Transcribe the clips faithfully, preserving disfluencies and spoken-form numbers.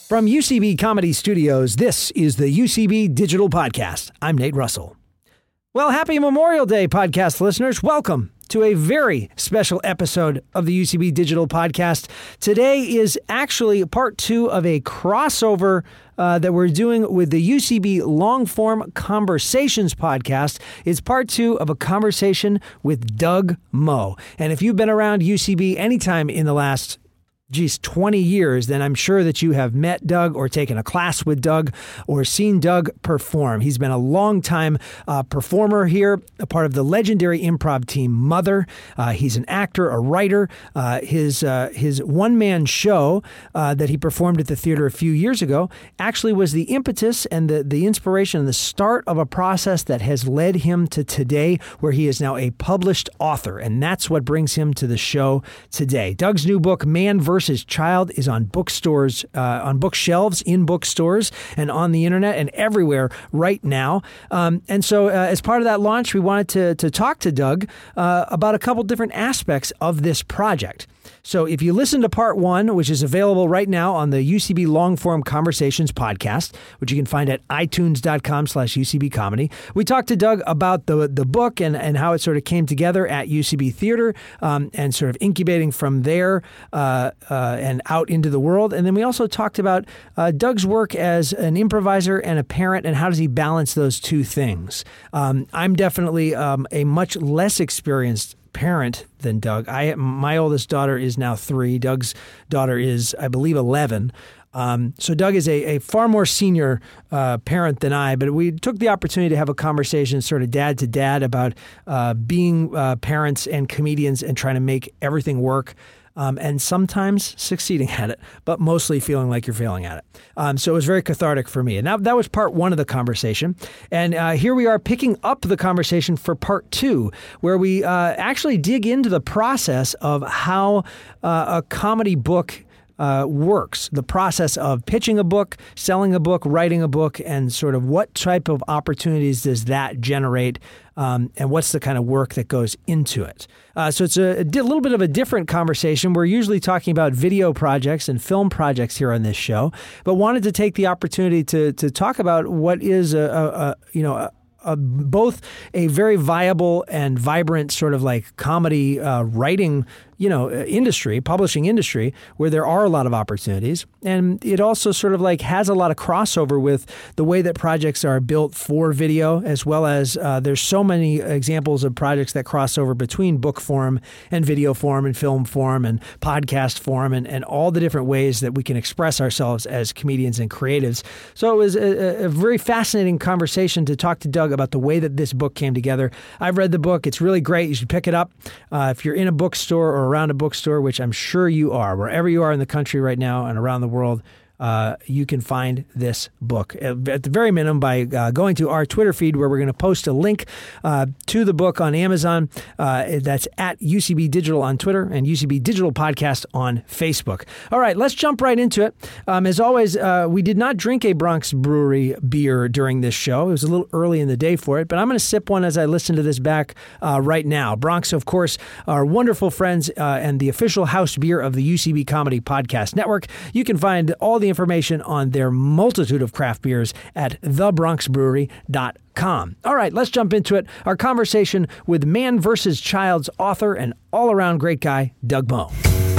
From U C B Comedy Studios, this is the U C B Digital Podcast. I'm Nate Russell. Well, happy Memorial Day, podcast listeners. Welcome to a very special episode of the U C B Digital Podcast. Today is actually part two of a crossover uh, that we're doing with the U C B Long-Form Conversations podcast. It's part two of a conversation with Doug Moe. And if you've been around U C B anytime in the last geez, twenty years, then I'm sure that you have met Doug or taken a class with Doug or seen Doug perform. He's been a long-time uh, performer here, a part of the legendary improv team Mother. Uh, he's an actor, a writer. Uh, his uh, his one-man show uh, that he performed at the theater a few years ago actually was the impetus and the, the inspiration and the start of a process that has led him to today, where he is now a published author. And that's what brings him to the show today. Doug's new book, Man versus Child, is on bookstores, uh, on bookshelves, in bookstores, and on the internet, and everywhere right now. Um, and so, uh, as part of that launch, we wanted to to talk to Doug uh, about a couple different aspects of this project. So if you listen to part one, which is available right now on the U C B Long-Form Conversations podcast, which you can find at itunes.com slash UCB comedy, we talked to Doug about the the book and, and how it sort of came together at U C B Theater um, and sort of incubating from there uh, uh, and out into the world. And then we also talked about uh, Doug's work as an improviser and a parent, and how does he balance those two things. Um, I'm definitely um, a much less experienced parent than Doug. I my oldest daughter is now three. Doug's daughter is, I believe, eleven. Um, so Doug is a, a far more senior uh, parent than I, but we took the opportunity to have a conversation sort of dad to dad about uh, being uh, parents and comedians and trying to make everything work. Um, and sometimes succeeding at it, but mostly feeling like you're failing at it. Um, so it was very cathartic for me. And that, that was part one of the conversation. And uh, here we are picking up the conversation for part two, where we uh, actually dig into the process of how uh, a comedy book Uh, works, the process of pitching a book, selling a book, writing a book, and sort of what type of opportunities does that generate, um, and what's the kind of work that goes into it. Uh, so it's a, a di- little bit of a different conversation. We're usually talking about video projects and film projects here on this show, but wanted to take the opportunity to to talk about what is a, a, a you know a, a, both a very viable and vibrant sort of like comedy uh, writing you know, industry, publishing industry, where there are a lot of opportunities. And it also sort of like has a lot of crossover with the way that projects are built for video, as well as uh, there's so many examples of projects that cross over between book form and video form and film form and podcast form and, and all the different ways that we can express ourselves as comedians and creatives. So it was a, a very fascinating conversation to talk to Doug about the way that this book came together. I've read the book. It's really great. You should pick it up. Uh, if you're in a bookstore or around a bookstore, which I'm sure you are, wherever you are in the country right now and around the world, uh, you can find this book at the very minimum by uh, going to our Twitter feed, where we're going to post a link uh, to the book on Amazon. Uh, that's at U C B Digital on Twitter and U C B Digital Podcast on Facebook. All right, let's jump right into it. Um, as always, uh, we did not drink a Bronx Brewery beer during this show. It was a little early in the day for it, but I'm going to sip one as I listen to this back uh, right now. Bronx, of course, are wonderful friends uh, and the official house beer of the U C B Comedy Podcast Network. You can find all the information on their multitude of craft beers at the bronx brewery dot com. All right, let's jump into it. Our conversation with Man versus Child's author and all-around great guy, Doug Moe.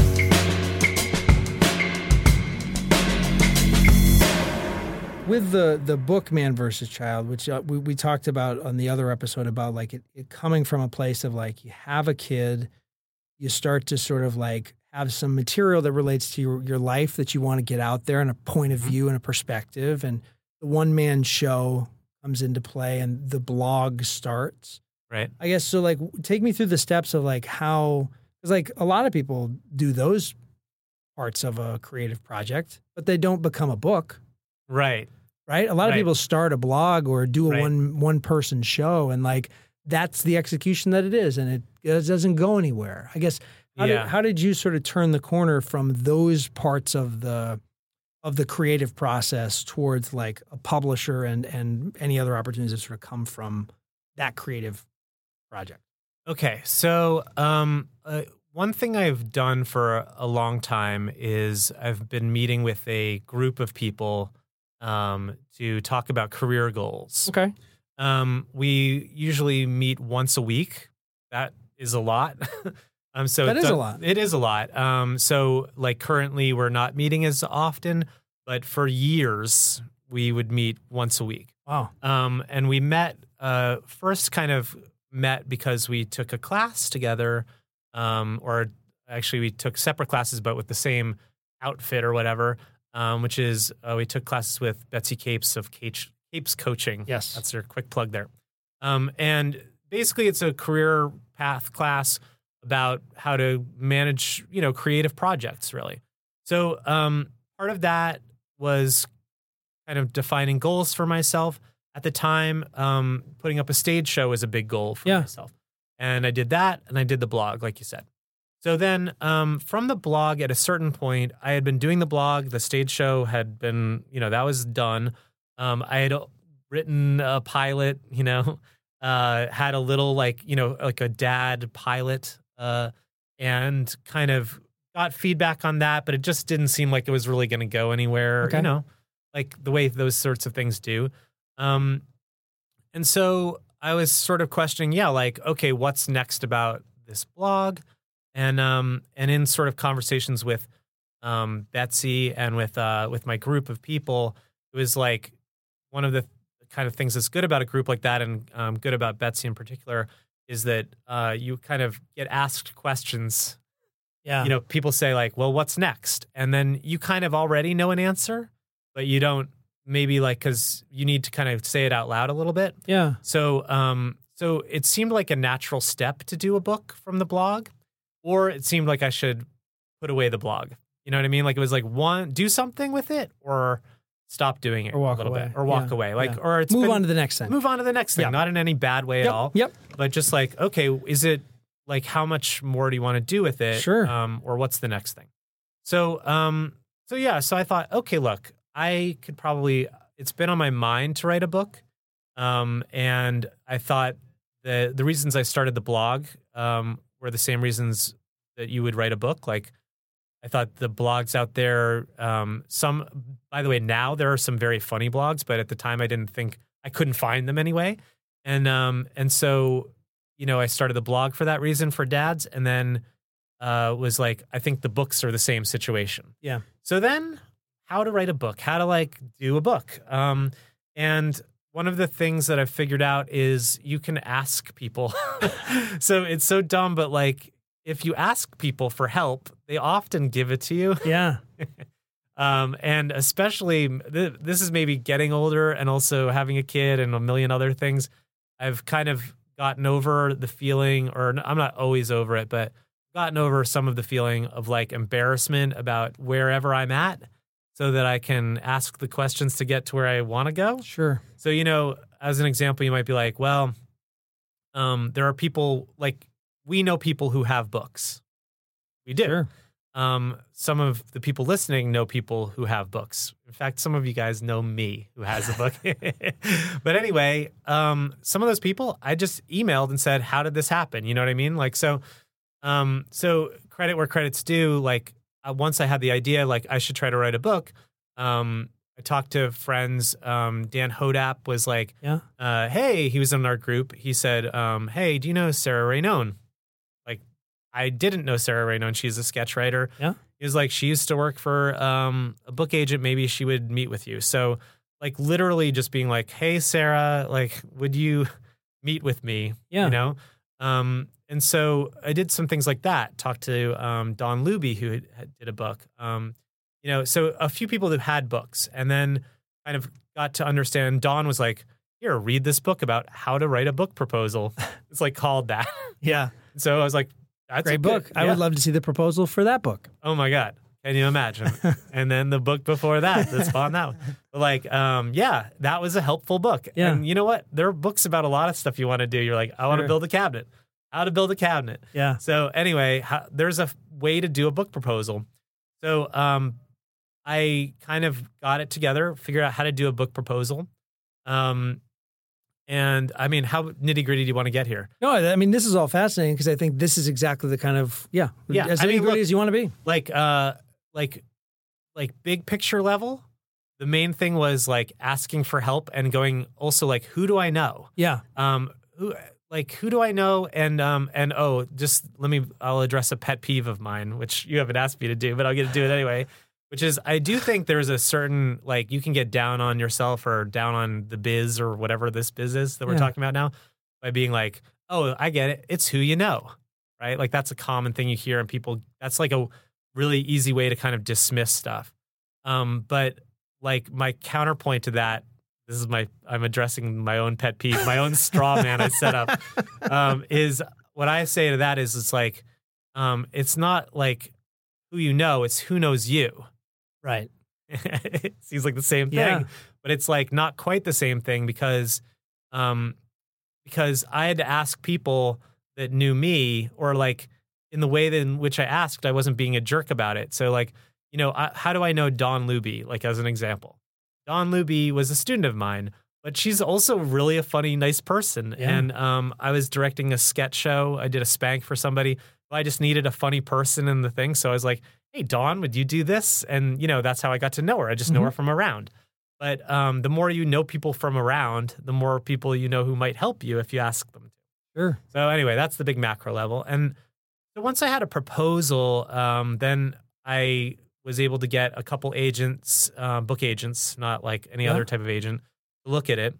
With the the book Man versus Child, which uh, we, we talked about on the other episode about like it, it coming from a place of like you have a kid, you start to sort of like have some material that relates to your, your life that you want to get out there and a point of view and a perspective. And the one-man show comes into play and the blog starts. Right. I guess, so like take me through the steps of like how, because like a lot of people do those parts of a creative project, but they don't become a book. Right. Right? A lot of right. people start a blog or do a right. one, one-person show, and like that's the execution that it is, and it, it doesn't go anywhere. I guess, How, yeah. did, how did you sort of turn the corner from those parts of the of the creative process towards like a publisher and, and any other opportunities that sort of come from that creative project? Okay, so um, uh, one thing I've done for a long time is I've been meeting with a group of people um, to talk about career goals. Okay. Um, we usually meet once a week. That is a lot. um, so That it is do- a lot. It is a lot. Um, so like currently we're not meeting as often, but for years we would meet once a week. Wow. Um, and we met, uh, first kind of met because we took a class together, um, or actually we took separate classes, but with the same outfit or whatever, um, which is uh, we took classes with Betsy Capes of Capes, Capes Coaching. Yes. That's their quick plug there. Um, and basically it's a career path class about how to manage, you know, creative projects, really. So um, part of that was kind of defining goals for myself. At the time, um, putting up a stage show was a big goal for Yeah. myself. And I did that, and I did the blog, like you said. So then um, from the blog, at a certain point, I had been doing the blog. The stage show had been, you know, that was done. Um, I had written a pilot, you know, uh, had a little like, you know, like a dad pilot, uh, and kind of got feedback on that, but it just didn't seem like it was really going to go anywhere, Okay. you know, like the way those sorts of things do. Um, and so I was sort of questioning, yeah, like, okay, what's next about this blog? And, um, and in sort of conversations with, um, Betsy and with, uh, with my group of people, it was like one of the kind of things that's good about a group like that, and, um, good about Betsy in particular, is that, uh, you kind of get asked questions. Yeah. You know, people say like, well, what's next? And then you kind of already know an answer, but you don't, maybe like, cause you need to kind of say it out loud a little bit. Yeah. So, um, so it seemed like a natural step to do a book from the blog, or it seemed like I should put away the blog. You know what I mean? Like it was like one, do something with it, or stop doing it Or walk a little away. bit, or walk Yeah. away. Like, Yeah. or it's Move been- on to the next thing. Move on to the next thing. Yeah. Not in any bad way Yep. at all. Yep. But just like, okay, is it like, how much more do you want to do with it? Sure. Um, or what's the next thing? So, um, so yeah, so I thought, okay, look, I could probably, it's been on my mind to write a book. Um, and I thought the, the reasons I started the blog, um, were the same reasons that you would write a book. Like, I thought the blogs out there, um, some, by the way, now there are some very funny blogs, but at the time I didn't think, I couldn't find them anyway. And, um, and so, you know, I started the blog for that reason, for dads. And then, uh, was like, I think the books are the same situation. Yeah. So then how to write a book, how to like do a book. Um, and one of the things that I've figured out is you can ask people. So it's so dumb, but like, if you ask people for help, they often give it to you. Yeah. Um, and especially, th- this is maybe getting older and also having a kid and a million other things. I've kind of gotten over the feeling, or I'm not always over it, but gotten over some of the feeling of like embarrassment about wherever I'm at, so that I can ask the questions to get to where I want to go. Sure. So, you know, as an example, you might be like, well, um, there are people like, we know people who have books. We do. Sure. Um, some of the people listening know people who have books. In fact, some of you guys know me who has a book. But anyway, um, some of those people I just emailed and said, how did this happen? You know what I mean? Like, so, um, so credit where credit's due. Like, uh, once I had the idea, like I should try to write a book. Um, I talked to friends. Um, Dan Hodap was like, Yeah. uh, hey, he was in our group. He said, um, hey, do you know Sarah Raynone? Like, I didn't know Sarah Raynone. She's a sketch writer. Yeah. He was like, she used to work for um, a book agent. Maybe she would meet with you. So like literally just being like, hey, Sarah, like, would you meet with me? Yeah. You know? Um, and so I did some things like that. Talked to um, Don Luby, who had, had, did a book. Um, you know, so a few people that had books, and then kind of got to understand. Don was like, here, read this book about how to write a book proposal. It's like called that. Yeah. So I was like, that's Great a good- book. I yeah. would love to see the proposal for that book. Oh my God. Can you imagine? And then the book before that, that's on that one. But like, um, yeah, that was a helpful book. Yeah. And you know what? There are books about a lot of stuff you want to do. You're like, I want to Sure. build a cabinet. How to build a cabinet. Yeah. So anyway, how, there's a f- way to do a book proposal. So um, I kind of got it together, figured out how to do a book proposal. Um, And I mean, how nitty gritty do you want to get here? No, I mean, this is all fascinating because I think this is exactly the kind of, yeah, Yeah, as I nitty mean, gritty look- as you want to be. Like, uh, like, like big picture level. The main thing was like asking for help and going also like, who do I know? Yeah. Um, who like who do I know? And um, and oh, just let me. I'll address a pet peeve of mine, which you haven't asked me to do, but I'll get to do it anyway. Which is, I do think there's a certain like you can get down on yourself or down on the biz or whatever this biz is that we're Yeah. talking about now by being like, oh, I get it. It's who you know, right? Like that's a common thing you hear, and people. That's like a really easy way to kind of dismiss stuff. Um, but like my counterpoint to that. This is my, I'm addressing my own pet peeve, my own straw man I set up, um, is what I say to that is it's like, um, it's not like who you know, it's who knows you. Right. It seems like the same thing, Yeah. but it's like not quite the same thing because, um, because I had to ask people that knew me or like in the way that in which I asked, I wasn't being a jerk about it. So like, you know, I, how do I know Dawn Luby? Like as an example. Dawn Luby was a student of mine, but she's also really a funny, nice person. Yeah. And um, I was directing a sketch show. I did a spank for somebody. I just needed a funny person in the thing. So I was like, hey, Dawn, would you do this? And, you know, that's how I got to know her. I just know Mhm. her from around. But um, the more you know people from around, the more people you know who might help you if you ask them to. Sure. So anyway, that's the big macro level. And so once I had a proposal, um, then I was able to get a couple agents, uh, book agents, not like any Yeah. other type of agent, to look at it.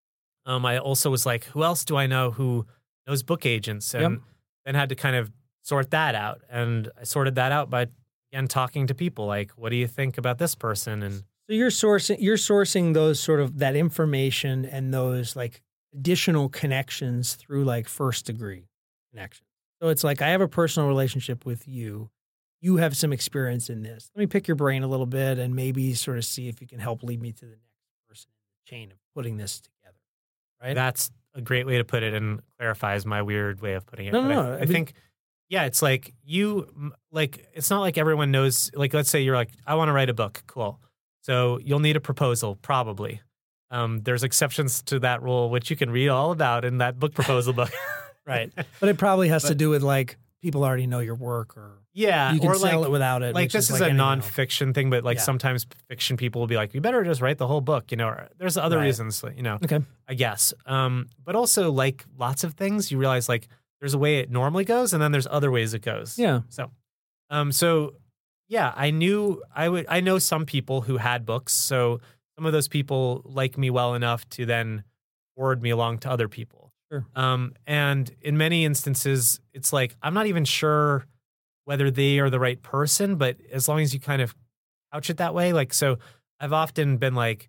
Um, I also was like, who else do I know who knows book agents? And Yep. then had to kind of sort that out. And I sorted that out by, again, talking to people like, what do you think about this person? And So you're sourcing, you're sourcing those sort of that information and those like additional connections through like first degree connections. So it's like, I have a personal relationship with you. You have some experience in this. Let me pick your brain a little bit and maybe sort of see if you can help lead me to the next person in the chain of putting this together. Right. that's a great way to put it and clarifies my weird way of putting it. No, But no, I, no, I I mean- think, yeah, it's like you, m- like, it's not like everyone knows, like, let's say you're like, I want to write a book. Cool. So you'll need a proposal, probably. Um, there's exceptions to that rule, which you can read all about in that book proposal book. Right. But it probably has to But- do with like people already know your work or Yeah. you can or sell like, it without it. like which this is, like a anything else. nonfiction thing, but like Yeah. sometimes fiction people will be like, you better just write the whole book, you know, or there's other Right. reasons, you know, Okay. I guess. Um, but also like lots of things, you realize like there's a way it normally goes and then there's other ways it goes. Yeah. So, um, so yeah, I knew I would, I know some people who had books. So some of those people like me well enough to then forward me along to other people. Sure. Um, and in many instances, it's like, I'm not even sure whether they are the right person, but as long as you kind of couch it that way, like, so I've often been like,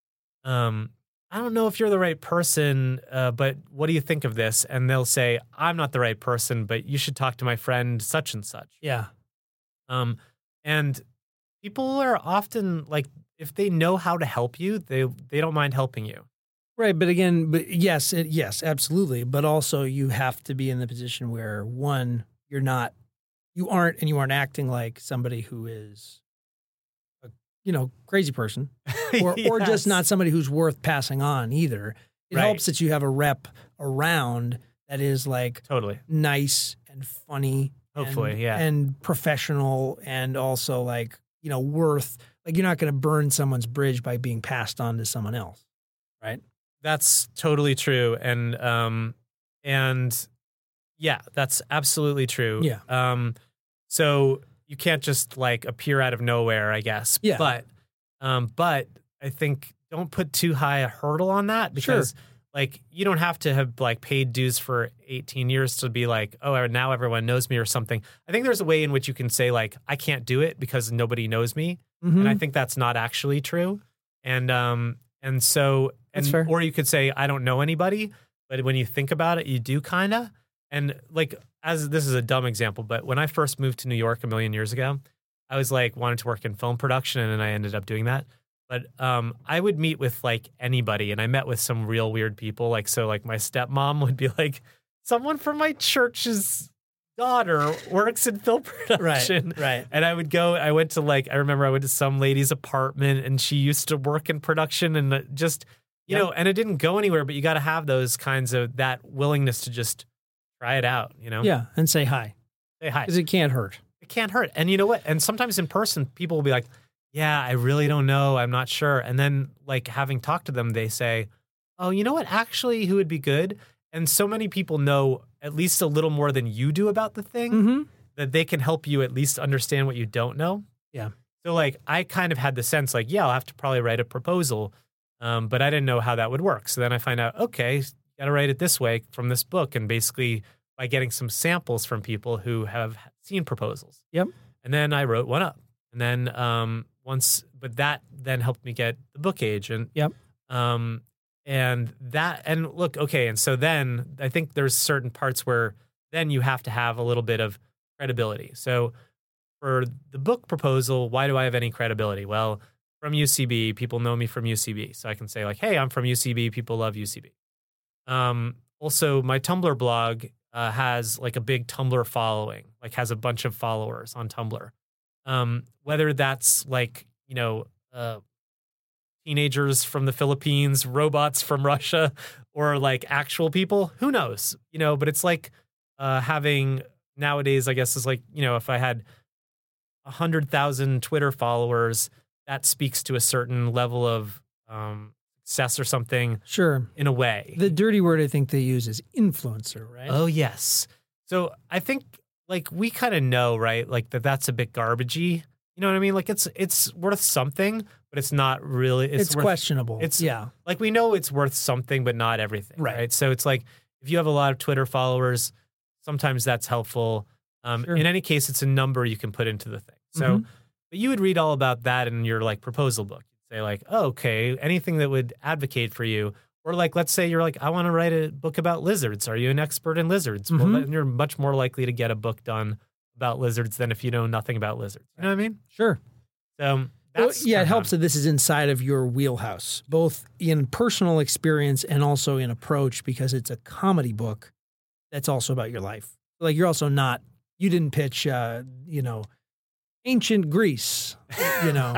um, I don't know if you're the right person, uh, but what do you think of this? And they'll say, I'm not the right person, but you should talk to my friend such and such. Yeah. Um, and people are often like, if they know how to help you, they they don't mind helping you. Right, but again, but yes, it, yes, absolutely. But also, you have to be in the position where one, you're not, you aren't, and you aren't acting like somebody who is, a, you know, crazy person, or or Yes. just not somebody who's worth passing on either. It Right. helps that you have a rep around that is like Totally. nice and funny, Hopefully, and, yeah. and professional, and also like you know worth. Like you're not going to burn someone's bridge by being passed on to someone else, right? That's totally true. And um and yeah, that's absolutely true. Yeah. Um so you can't just like appear out of nowhere, I guess. Yeah. But um but I think don't put too high a hurdle on that because like you don't have to have like paid dues for eighteen years to be like, oh, now everyone knows me or something. I think there's a way in which you can say like, I can't do it because nobody knows me. Mhm. And I think that's not actually true. And um and so and That's fair. or you could say I don't know anybody, but when you think about it, you do kind of. And like as this is a dumb example, but when I first moved to New York a million years ago, I was like wanted to work in film production and I ended up doing that. But um I would meet with like anybody and I met with some real weird people. Like so like my stepmom would be like, someone from my church's daughter works in film production. right. And I would go, I went to like, I remember I went to some lady's apartment and she used to work in production and just, You Yep. know, and it didn't go anywhere, but you got to have those kinds of that willingness to just try it out, you know? Yeah, and say hi. Say hi. Because it can't hurt. It can't hurt. And you know what? And sometimes in person, people will be like, yeah, I really don't know. I'm not sure. And then, like, having talked to them, they say, oh, you know what? Actually, who would be good? And so many people know at least a little more than you do about the thing Mm-hmm. that they can help you at least understand what you don't know. Yeah. So, like, I kind of had the sense, like, yeah, I'll have to probably write a proposal, um, but I didn't know how that would work. So then I find out, okay, you got to write it this way from this book. And basically by getting some samples from people who have seen proposals. Yep. And then I wrote one up. And then um, once, but that then helped me get the book agent. Yep. Um, and that, and look, okay. And so then I think there's certain parts where then you have to have a little bit of credibility. So for the book proposal, why do I have any credibility? Well, from U C B, people know me from U C B. So I can say like, hey, I'm from U C B. People love U C B. Um, also, my Tumblr blog uh, has like a big Tumblr following, like has a bunch of followers on Tumblr. Um, whether that's like, you know, uh, teenagers from the Philippines, robots from Russia, or like actual people, who knows, you know, but it's like uh, having nowadays, I guess is like, you know, if I had a hundred thousand Twitter followers, that speaks to a certain level of um, success or something. Sure. In a way. The dirty word I think they use is influencer, right? Oh, yes. So I think like we kind of know, right? Like that that's a bit garbagey. You know what I mean? Like it's it's worth something, but it's not really. It's, It's worth, questionable. It's yeah. Like we know it's worth something, but not everything. Right. Right. So it's like if you have a lot of Twitter followers, sometimes that's helpful. Um, Sure. In any case, it's a number you can put into the thing. So, Mhm. but you would read all about that in your like proposal book. You'd say like, oh, okay, anything that would advocate for you. Or like, let's say you're like, I want to write a book about lizards. Are you an expert in lizards? Well, Mhm. then you're much more likely to get a book done about lizards than if you know nothing about lizards. You know what I mean? Sure. So Well, that's yeah, it kinda- helps that this is inside of your wheelhouse, both in personal experience and also in approach, because it's a comedy book that's also about your life. Like you're also not, you didn't pitch, uh, you know, ancient Greece, you know,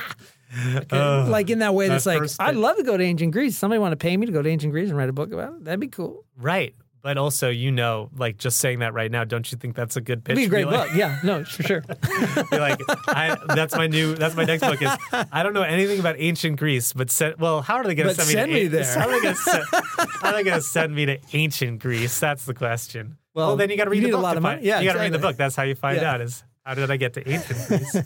like, Oh, like in that way that that's like, first I'd bit. love to go to ancient Greece. Somebody want to pay me to go to ancient Greece and write a book about it? That'd be cool. right. But also, you know, like just saying that right now, don't you think that's a good pitch? It'd be a great like, book. Yeah, no, for sure. Be like, I, that's my new, that's my next book is, I don't know anything about ancient Greece, but send, well, how are they going to But send me send to, me an- there. How are they going to send, how are they going to send me to ancient Greece? That's the question. Well, Well, then you got to read you the need a book. lot to of find- money. Yeah, you got to read the exactly. book. That's how you find Yeah. out is how did I get to ancient Greece?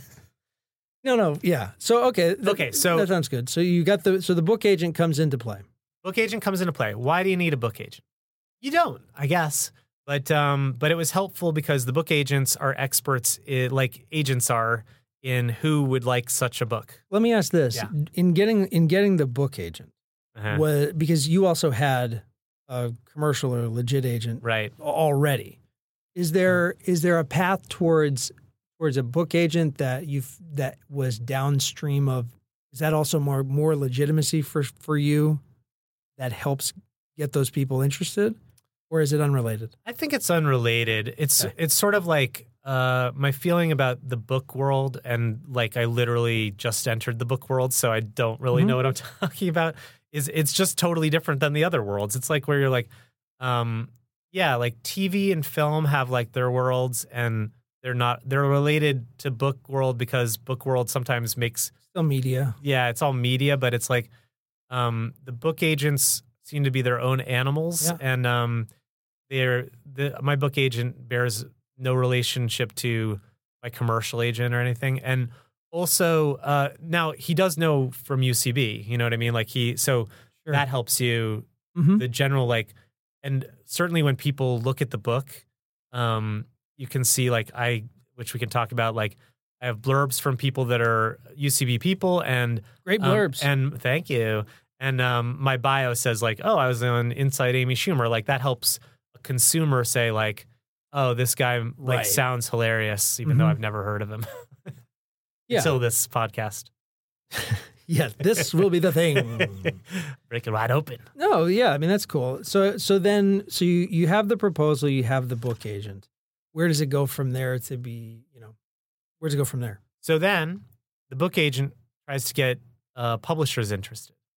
No, no, yeah. So, okay. th- Okay, so- that sounds good. So you got the, so the book agent comes into play. Book agent comes into play. Why do you need a book agent? You don't, I guess. But um, but it was helpful because the book agents are experts, in, like agents are, in who would like such a book. Let me ask this: Yeah. in getting in getting the book agent, Uh-huh. was because you also had a commercial or legit agent Right. already. Is there is there a path towards towards a book agent that you that was downstream of? Is that also more more legitimacy for for you that helps get those people interested, or is it unrelated? I think it's unrelated. It's Okay. it's sort of like uh, my feeling about the book world, and like I literally just entered the book world, so I don't really Mhm. know what I'm talking about. Is it's just totally different than the other worlds. It's like where you're like, um, yeah, like T V and film have like their worlds, and they're not they're related to book world because book world sometimes makes Still media. yeah, it's all media, but it's like um, the book agents seem to be their own animals, Yeah. and um, they're the my book agent bears no relationship to my commercial agent or anything, and also uh, now he does know from U C B. You know what I mean? Like he so Sure. that helps you Mhm. the general like, and certainly when people look at the book, um, you can see like I which we can talk about like. I have blurbs from people that are U C B people, and Great um, blurbs. and thank you. And um, my bio says like, oh, I was on Inside Amy Schumer. Like that helps a consumer say like, oh, this guy like Right. sounds hilarious, even though Mhm. I've never heard of him yeah. until this podcast. yeah. This will be the thing. Break it wide open. No, yeah, I mean that's cool. So so then so you you have the proposal, you have the book agent. Where does it go from there to be, you know, where does it go from there? So then the book agent tries to get uh, publishers interested.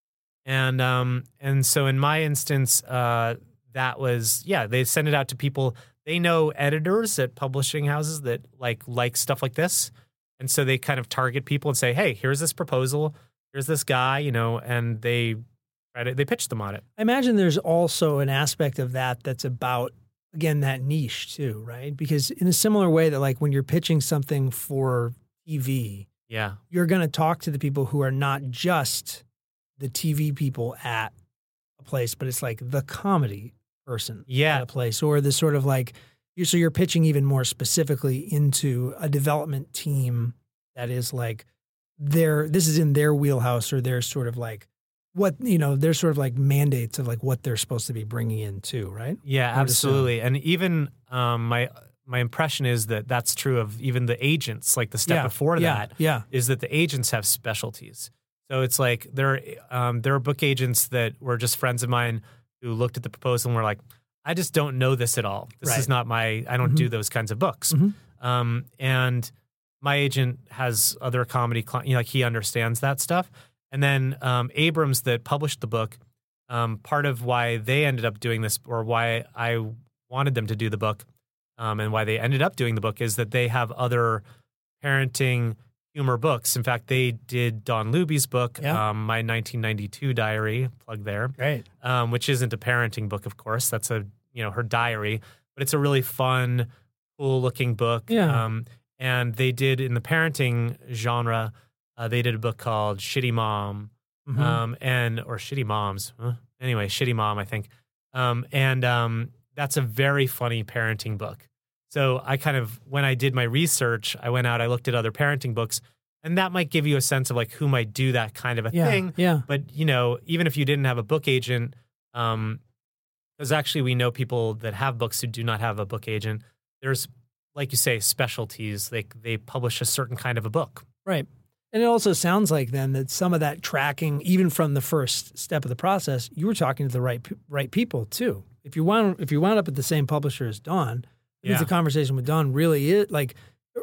And um, and so in my instance, uh, that was, yeah, they send it out to people. They know editors at publishing houses that like like stuff like this. And so they kind of target people and say, hey, here's this proposal. Here's this guy, you know, and they try to, they pitch them on it. I imagine there's also an aspect of that that's about, again, that niche too, right? Because in a similar way that like when you're pitching something for T V, yeah, you're going to talk to the people who are not just the T V people at a place, but it's like the comedy person yeah. at a place, or the sort of like, you're, so you're pitching even more specifically into a development team that is like their, this is in their wheelhouse, or their sort of like what, you know, their sort of like mandates of like what they're supposed to be bringing in too, right? Yeah, absolutely. And even um, my my impression is that that's true of even the agents, like the step Yeah, before yeah, that, yeah. is that the agents have specialties. So it's like there, um, there are book agents that were just friends of mine who looked at the proposal and were like, I just don't know this at all. This Right. is not my, I don't Mhm. do those kinds of books. Mhm. Um, and my agent has other comedy, cli- you know, like he understands that stuff. And then um, Abrams that published the book, um, part of why they ended up doing this, or why I wanted them to do the book, um, and why they ended up doing the book, is that they have other parenting humor books. In fact, they did Don Luby's book, Yeah. um, My nineteen ninety-two Diary, plug there, Great. um, which isn't a parenting book, of course. That's a, you know, her diary, but it's a really fun, cool looking book. Yeah. Um, and they did, in the parenting genre, uh, they did a book called Shitty Mom, Mhm. um, and, or Shitty Moms. Huh? Anyway, Shitty Mom, I think. Um, and um, that's a very funny parenting book. So I kind of, when I did my research, I went out, I looked at other parenting books, and that might give you a sense of like who might do that kind of a Yeah, thing. yeah. But, you know, even if you didn't have a book agent, um, because actually we know people that have books who do not have a book agent. There's, like you say, specialties. They, they publish a certain kind of a book. Right. And it also sounds like then that some of that tracking, even from the first step of the process, you were talking to the right pe- right people too. If you wound if you wound up at the same publisher as Don, I think Yeah. the conversation with Don really is like,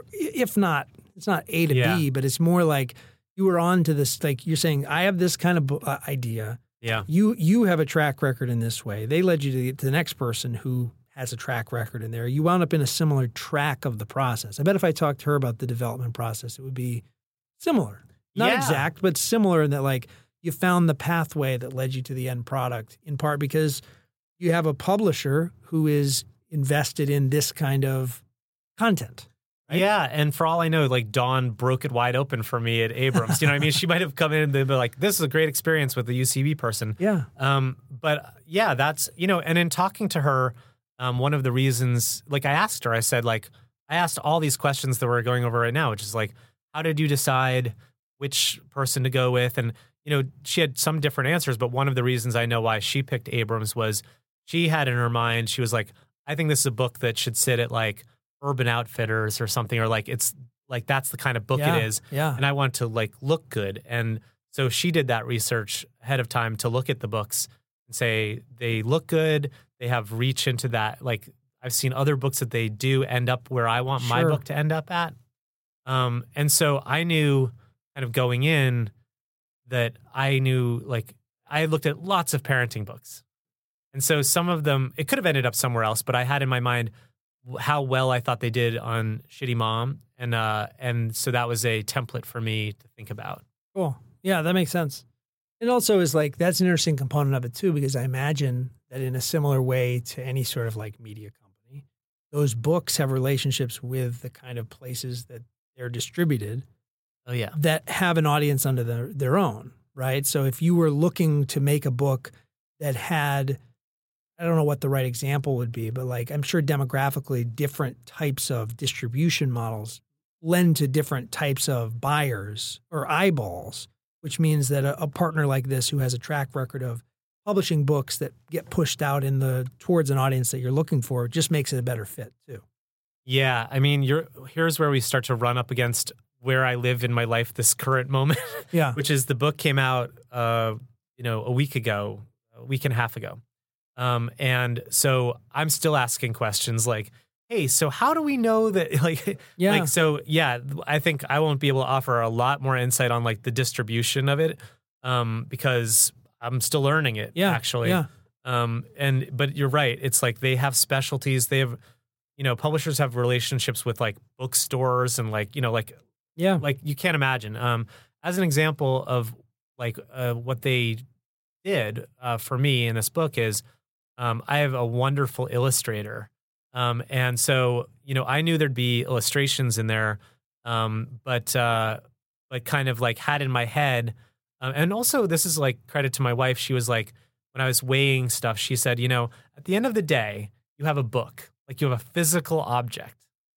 if not, it's not A to Yeah. B, but it's more like you were on to this. Like you're saying, I have this kind of bo- uh, idea. Yeah. You you have a track record in this way. They led you to the, to the next person who has a track record in there. You wound up in a similar track of the process. I bet if I talked to her about the development process, it would be similar. Not Yeah. exact, but similar in that like you found the pathway that led you to the end product, in part because you have a publisher who is invested in this kind of content. Right? Yeah, and for all I know, like Dawn broke it wide open for me at Abrams. You know what I mean? She might have come in and been like, this is a great experience with the U C B person. Yeah. Um, but yeah, that's, you know, and in talking to her, um, one of the reasons, like I asked her, I said, like, I asked all these questions that we're going over right now, which is like, how did you decide which person to go with? And, you know, she had some different answers, but one of the reasons I know why she picked Abrams was she had in her mind, she was like, I think this is a book that should sit at like Urban Outfitters or something, or like, it's like, that's the kind of book Yeah. it is. Yeah. And I want to like look good. And so she did that research ahead of time to look at the books and say, they look good. They have reach into that. Like I've seen other books that they do end up where I want my Sure. book to end up at. Um, and so I knew kind of going in that I knew, like, I looked at lots of parenting books. And so some of them, it could have ended up somewhere else, but I had in my mind how well I thought they did on Shitty Mom. And, uh, and so that was a template for me to think about. Cool. Yeah, that makes sense. It also is like, that's an interesting component of it too, because I imagine that in a similar way to any sort of like media company, those books have relationships with the kind of places that they're distributed Oh, yeah. that have an audience under their, their own, right? So if you were looking to make a book that had, I don't know what the right example would be, but like I'm sure demographically different types of distribution models lend to different types of buyers or eyeballs, which means that a, a partner like this who has a track record of publishing books that get pushed out in the towards an audience that you're looking for just makes it a better fit too. Yeah. I mean, you're, here's where we start to run up against where I live in my life this current moment, Yeah. which is the book came out, uh, you know, a week ago, a week and a half ago. Um, and so I'm still asking questions like, hey, so how do we know that, like, Yeah. like, so yeah, I think I won't be able to offer a lot more insight on like the distribution of it. Um, because I'm still learning it. Yeah, actually. yeah. Um, and but you're right. It's like they have specialties. They have, you know, publishers have relationships with like bookstores and like you know like Yeah. like you can't imagine. Um, as an example of like uh, what they did uh, for me in this book is, um, I have a wonderful illustrator, um, and so you know I knew there'd be illustrations in there, um, but uh, but kind of like had in my head, um, and also this is like credit to my wife. She was like when I was weighing stuff, she said, you know, at the end of the day, you have a book, like you have a physical object,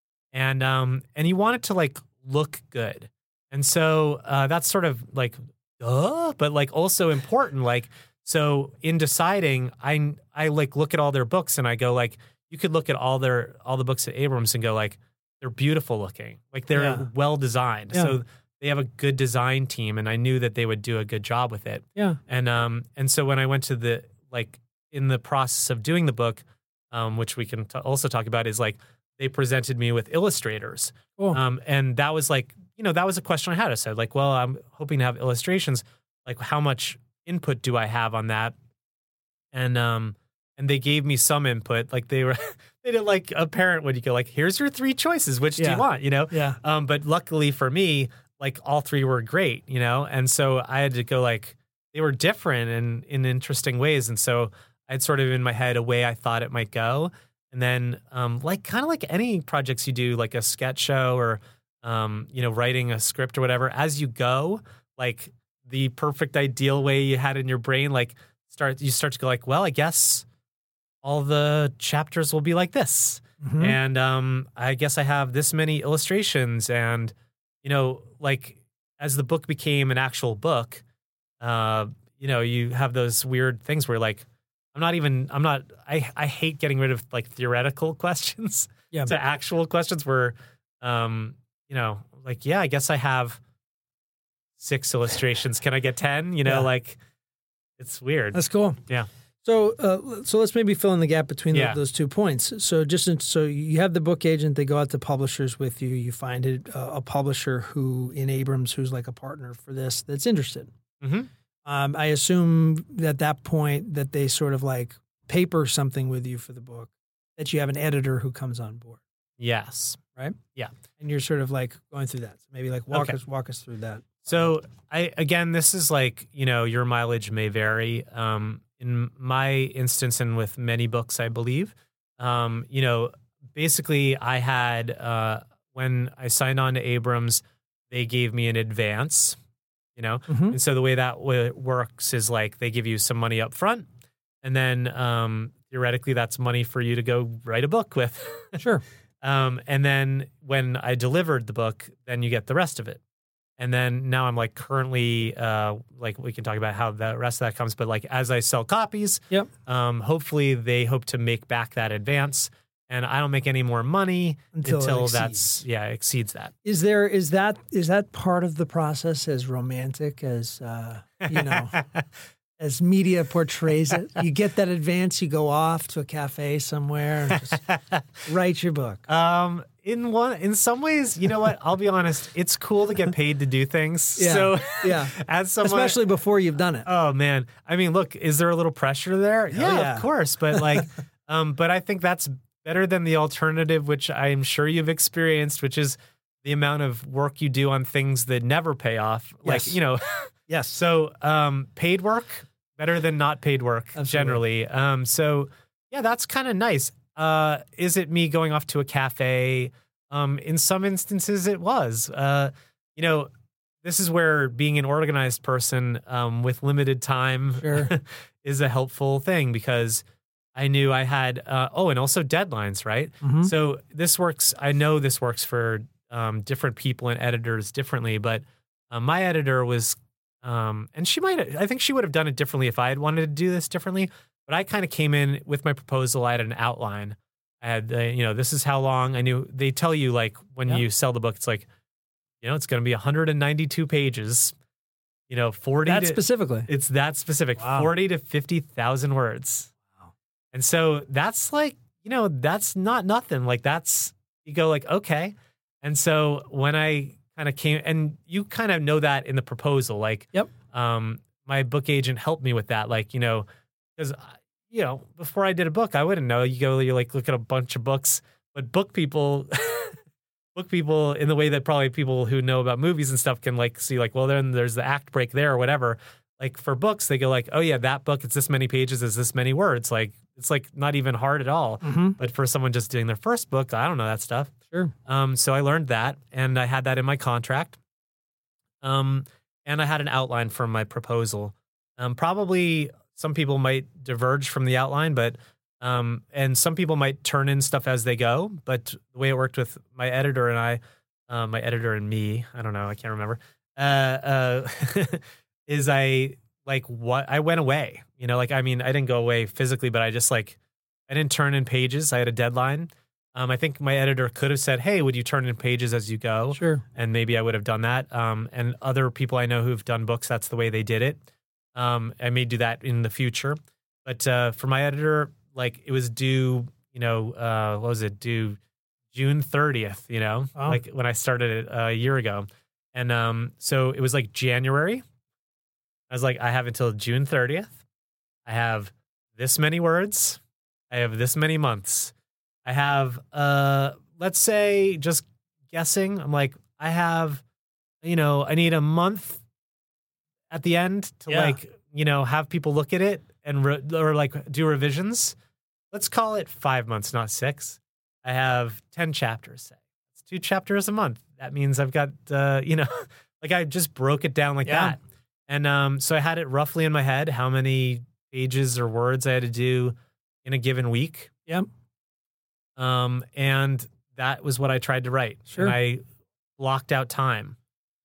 and um, and you want it to like look good. And so uh, that's sort of like, duh, but like also important. Like, so in deciding, I, I like look at all their books and I go like, you could look at all their, all the books at Abrams and go like, they're beautiful looking. Like they're Yeah. well designed. Yeah. So they have a good design team and I knew that they would do a good job with it. Yeah. And, um, and so when I went to the, like in the process of doing the book, um, which we can t- also talk about is like, they presented me with illustrators. Cool. Um, and that was like, you know, that was a question I had. I said, like, well, I'm hoping to have illustrations. Like, how much input do I have on that? And um, and they gave me some input. Like they were, they did like a parent would. You go like, here's your three choices. Which do Yeah. you want? You know. Yeah. Um, but luckily for me, like all three were great. You know, and so I had to go like they were different and in interesting ways. And so I had sort of in my head a way I thought it might go. And then, um, like kind of like any projects you do, like a sketch show or, um, you know, writing a script or whatever, as you go, like the perfect ideal way you had in your brain, like start, you start to go like, well, I guess all the chapters will be like this. Mhm. And, um, I guess I have this many illustrations and, you know, like as the book became an actual book, uh, you know, you have those weird things where like, I'm not even, I'm not, I, I hate getting rid of like theoretical questions Yeah. to actual questions where, um, you know, like, yeah, I guess I have six illustrations. Can I get ten? You know, Yeah. like it's weird. That's cool. Yeah. So, uh, so let's maybe fill in the gap between Yeah. the, those two points. So, just in, so you have the book agent; they go out to publishers with you. You find it uh, a publisher who in Abrams, who's like a partner for this, that's interested. Mm-hmm. Um, I assume at that point that they sort of like paper something with you for the book, that you have an editor who comes on board, Yes. right? Yeah. And you're sort of like going through that. So maybe like walk Okay. us walk us through that. So I, again, this is like, you know, your mileage may vary. Um, in my instance and with many books, I believe, um, you know, basically I had, uh, when I signed on to Abrams, they gave me an advance, you know? Mhm. And so the way that w- works is like they give you some money up front and then, um, theoretically that's money for you to go write a book with. Sure. Um, and then when I delivered the book, then you get the rest of it. And then now I'm like currently, uh, like we can talk about how the rest of that comes, but like as I sell copies, Yep. um, hopefully they hope to make back that advance and I don't make any more money Until until, it exceeds. that's, yeah, exceeds that. Is there is that is that part of the process as romantic as uh, you know as media portrays it? You get that advance, you go off to a cafe somewhere and just write your book. Um, in one, in some ways, you know what? I'll be honest. It's cool to get paid to do things. Yeah, So, yeah. as someone, Especially before you've done it. oh man, I mean, look, is there a little pressure there? Yeah, yeah. of course. But like, um, but I think that's better than the alternative, which I'm sure you've experienced, which is the amount of work you do on things that never pay off. Yes. Like, you know, Yes. so um, paid work better than not paid work Absolutely. generally. Um, so yeah, that's kind of nice. Uh, is it me going off to a cafe? Um, in some instances, it was. Uh, you know, this is where being an organized person um, with limited time Sure. is a helpful thing because I knew I had. Uh, oh, and also deadlines, right? Mhm. So this works. I know this works for um, different people and editors differently, but uh, my editor was, um, and she might. I think she would have done it differently if I had wanted to do this differently. But I kind of came in with my proposal. I had an outline. I had, uh, you know, this is how long. I knew they tell you like when Yeah. you sell the book, it's like, you know, it's going to be one hundred ninety-two pages. You know, forty. That to, specifically. it's that specific. Wow. Forty to fifty thousand words. Wow. And so that's like, you know, that's not nothing. Like that's you go like, okay. And so when I kind of came, and you kind of know that in the proposal, like, Yep. um, my book agent helped me with that. Like, you know, because, you know, before I did a book, I wouldn't know. You go, you like look at a bunch of books, but book people, book people in the way that probably people who know about movies and stuff can like see like, well, then there's the act break there or whatever. Like for books, they go like, oh yeah, that book, it's this many pages, it's this many words. Like it's like not even hard at all. Mm-hmm. But for someone just doing their first book, I don't know that stuff. Sure. Um, so I learned that, and I had that in my contract. Um, and I had an outline from my proposal. Um, probably some people might diverge from the outline, but um, and some people might turn in stuff as they go. But the way it worked with my editor and I, uh, my editor and me, I don't know, I can't remember. Uh, uh, is I like what I went away, you know, like, I mean, I didn't go away physically, but I just like, I didn't turn in pages. I had a deadline. Um, I think my editor could have said, hey, would you turn in pages as you go? Sure. And maybe I would have done that. Um, and other people I know who've done books, that's the way they did it. Um, I may do that in the future. But uh, for my editor, like it was due, you know, uh, what was it, due June thirtieth, you know, Oh. like when I started it a year ago. And um, so it was like January. I was like, I have until June thirtieth. I have this many words. I have this many months. I have, uh, let's say, just guessing, I'm like, I have, you know, I need a month at the end to Yeah. like, you know, have people look at it and, re- or like do revisions. Let's call it five months, not six. I have ten chapters, say. It's two chapters a month. That means I've got, uh, you know, like I just broke it down like Yeah. that. And um, so I had it roughly in my head how many pages or words I had to do in a given week. Yep. Um, and that was what I tried to write. Sure. And I blocked out time.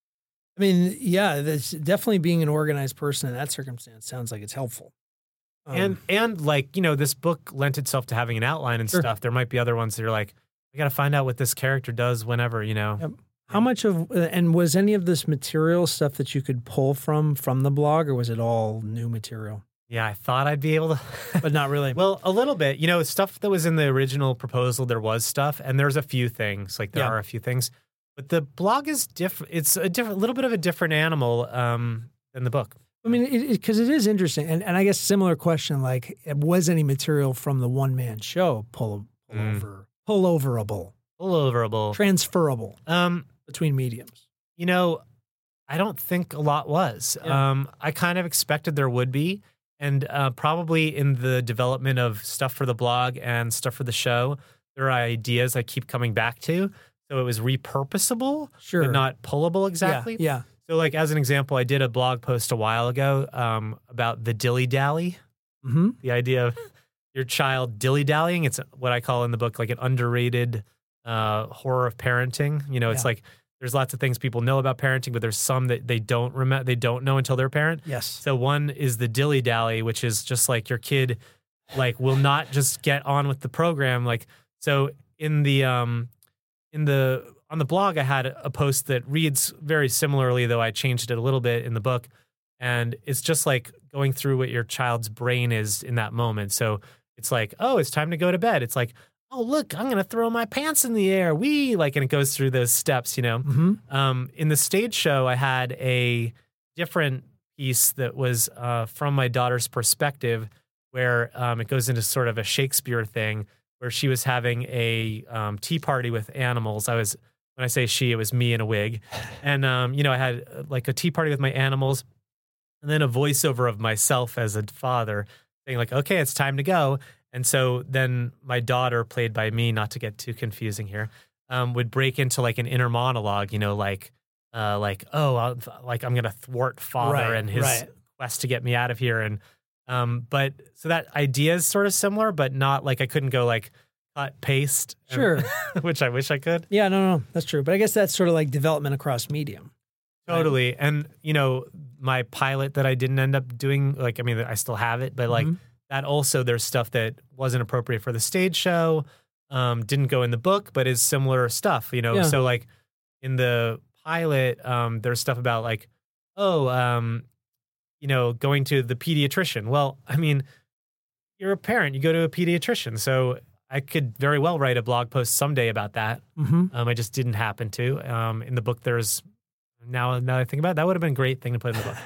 I mean, yeah, that's definitely being an organized person in that circumstance sounds like it's helpful. Um, and and like, you know, this book lent itself to having an outline and Sure. stuff. There might be other ones that are like, I got to find out what this character does whenever, you know. Yep. How much of, uh, and was any of this material stuff that you could pull from, from the blog, or was it all new material? Yeah, I thought I'd be able to. But not really. Well, a little bit. You know, stuff that was in the original proposal, there was stuff, and there's a few things. Like, there Yeah. are a few things. But the blog is different. It's a different, little bit of a different animal um, than the book. I mean, because it, it, it is interesting. And, and I guess similar question, like, was any material from the one-man show pull, pull Mm. over, pulloverable, Pulloverable. transferable Um, between mediums? You know, I don't think a lot was. Yeah. Um, I kind of expected there would be. And uh, probably in the development of stuff for the blog and stuff for the show, there are ideas I keep coming back to. So it was repurposable, Sure. but not pullable exactly. Yeah. So like as an example, I did a blog post a while ago um, about the dilly-dally, yeah. Mm-hmm. the idea of your child dilly-dallying. It's what I call in the book like an underrated uh, horror of parenting. You know, it's Yeah. like there's lots of things people know about parenting, but there's some that they don't remember, they don't know until they're a parent. Yes. So one is the dilly-dally, which is just like your kid like will not just get on with the program. Like so in the um in the on the blog I had a post that reads very similarly, though I changed it a little bit in the book. And it's just like going through what your child's brain is in that moment. So it's like, oh, it's time to go to bed. It's like, oh, look, I'm going to throw my pants in the air. Wee, like, and it goes through those steps, you know? Mm-hmm. Um, in the stage show, I had a different piece that was uh, from my daughter's perspective, where um, it goes into sort of a Shakespeare thing, where she was having a um, tea party with animals. I was, when I say she, it was me in a wig. And, um, you know, I had uh, like a tea party with my animals, and then a voiceover of myself as a father saying like, okay, it's time to go. And so then my daughter, played by me, not to get too confusing here, um, would break into like an inner monologue, you know, like, uh, like, oh, I'll, like I'm going to thwart father Right, and his right. quest to get me out of here. And, um, but so that idea is sort of similar, but not like I couldn't go like cut, paste, and- Sure. which I wish I could. Yeah, no, no, that's true. But I guess that's sort of like development across medium. Totally. And, you know, my pilot that I didn't end up doing, like, I mean, I still have it, but like Mhm. that also, there's stuff that wasn't appropriate for the stage show, um, didn't go in the book, but is similar stuff, you know? Yeah. So like in the pilot, um, there's stuff about like, oh, um, you know, going to the pediatrician. Well, I mean, you're a parent, you go to a pediatrician. So I could very well write a blog post someday about that. Mm-hmm. Um, I just didn't happen to. Um, in the book, there's now, now that I think about it, that would have been a great thing to put in the book.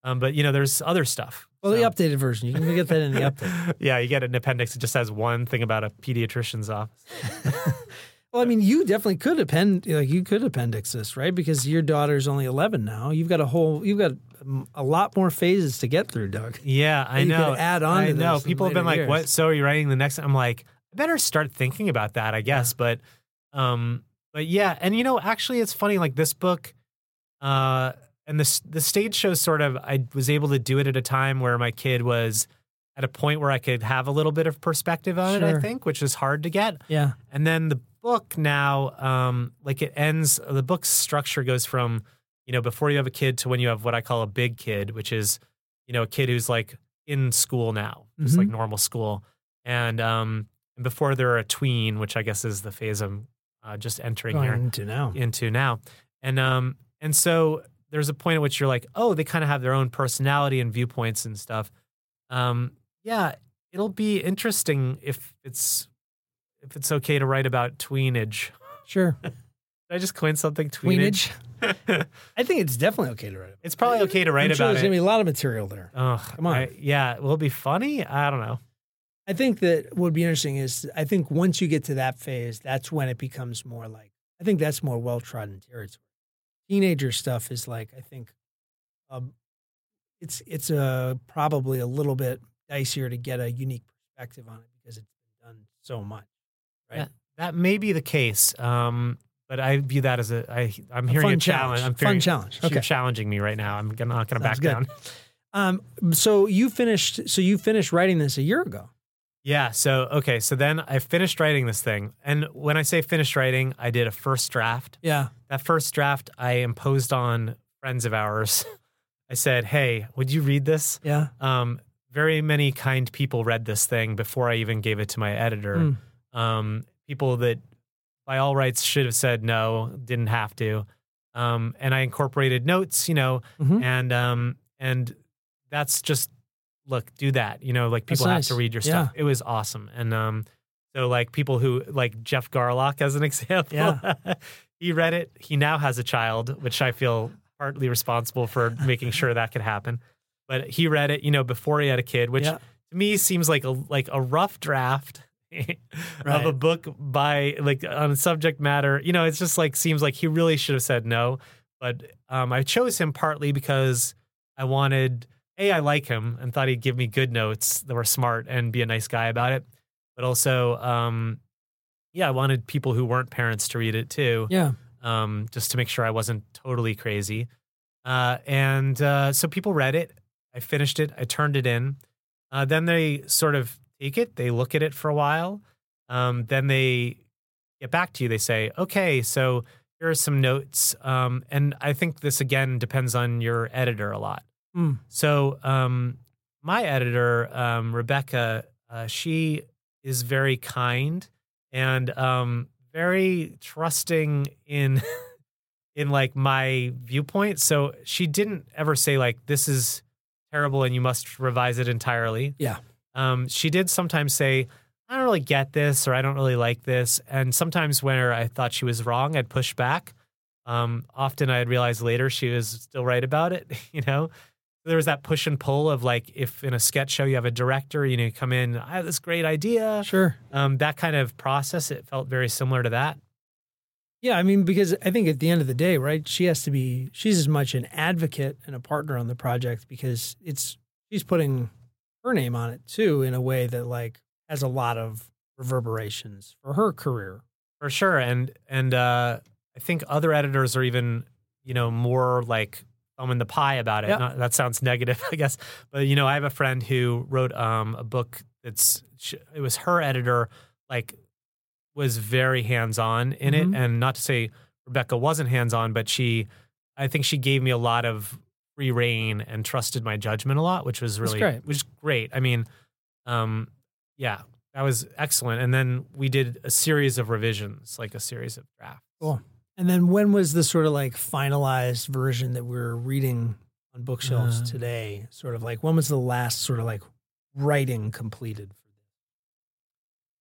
Um, but, you know, there's other stuff. Well, so. the updated version. You can get that in the update. Yeah, you get an appendix that just has one thing about a pediatrician's office. Well, I mean, you definitely could append, like you could appendix this, right? Because your daughter's only eleven now. You've got a whole, you've got a lot more phases to get through, Doug. Yeah, I you know. Could add on I to know. this People have been like, years. "What? So are you writing the next?" I'm like, I better start thinking about that, I guess. Yeah. But, um, but yeah, and you know, actually, it's funny. Like this book, uh, and the the stage show sort of, I was able to do it at a time where my kid was at a point where I could have a little bit of perspective on Sure. it. I think, which is hard to get. Yeah, and then the book now, um, like it ends. The book's structure goes from, you know, before you have a kid to when you have what I call a big kid, which is, you know, a kid who's like in school now, just Mm-hmm. like normal school. And um, and before they're a tween, which I guess is the phase I'm uh, just entering going here into now. into now. And um, and so there's a point at which you're like, oh, they kind of have their own personality and viewpoints and stuff. Um, yeah, it'll be interesting if it's if it's okay to write about tweenage. Sure. Did I just coin something? Tweenage. Tweenage. I think it's definitely okay to write about. It's probably okay to write I'm sure about there's it. gonna be a lot of material there. Oh, Come on. I, yeah, will it be funny? I don't know. I think that what would be interesting is I think once you get to that phase, that's when it becomes more like, I think that's more well-trodden territory. Teenager stuff is like, I think um, it's it's a, probably a little bit dicier to get a unique perspective on it because it's been done so much, right? That, that may be the case, um, but I view that as a, I, I'm A hearing fun a challenge. challenge. I'm Fun fearing, challenge. You're Okay. challenging me right now. I'm gonna- not going to back Sounds good. down. Um, so you finished, so you finished writing this a year ago. Yeah. So, okay. So then I finished writing this thing. And when I say finished writing, I did a first draft. Yeah. That first draft I imposed on friends of ours. I said, hey, would you read this? Yeah. Um, very many kind people read this thing before I even gave it to my editor. Mm. Um, people that by all rights should have said no, didn't have to. Um, and I incorporated notes, you know, Mhm. and um, and that's just, look, do that. You know, like people That's have nice. to read your Yeah. stuff. It was awesome. And um, so like people who, like Jeff Garlock as an example, Yeah. he read it. He now has a child, which I feel partly responsible for making sure that could happen. But he read it, you know, before he had a kid, which Yeah. to me seems like a like a rough draft of Right. a book by like on a subject matter. You know, it's just like seems like he really should have said no. But um, I chose him partly because I wanted, A, I like him and thought he'd give me good notes that were smart and be a nice guy about it. But also, um, yeah, I wanted people who weren't parents to read it too. Yeah. Um, just to make sure I wasn't totally crazy. Uh, and uh, so people read it. I finished it. I turned it in. Uh, then they sort of take it. They look at it for a while. Um, then they get back to you. They say, okay, so here are some notes. Um, and I think this, again, depends on your editor a lot. Mm. So um, my editor, um, Rebecca, uh, she is very kind and um, very trusting in in like my viewpoint. So she didn't ever say like, this is terrible and you must revise it entirely. Yeah. Um, she did sometimes say, I don't really get this or I don't really like this. And sometimes where I thought she was wrong, I'd push back. Um, often I'd realize later she was still right about it, you know? There was that push and pull of like, if in a sketch show you have a director, you know, you come in, I have this great idea. Sure. Um, that kind of process, it felt very similar to that. Yeah, I mean, because I think at the end of the day, right, she has to be, she's as much an advocate and a partner on the project because it's, she's putting her name on it too in a way that like has a lot of reverberations for her career. For sure. And, and, uh, I think other editors are even, you know, more like thumb in the pie about it. Yep. Not, that sounds negative, I guess. But, you know, I have a friend who wrote um, a book that's, it was her editor, like, was very hands-on in Mhm. it. And not to say Rebecca wasn't hands-on, but she, I think she gave me a lot of free reign and trusted my judgment a lot, which was really, great. which is great. I mean, um, yeah, that was excellent. And then we did a series of revisions, like a series of drafts. Cool. And then when was the sort of like finalized version that we're reading on bookshelves Uh, today? Sort of like, when was the last sort of like writing completed for this?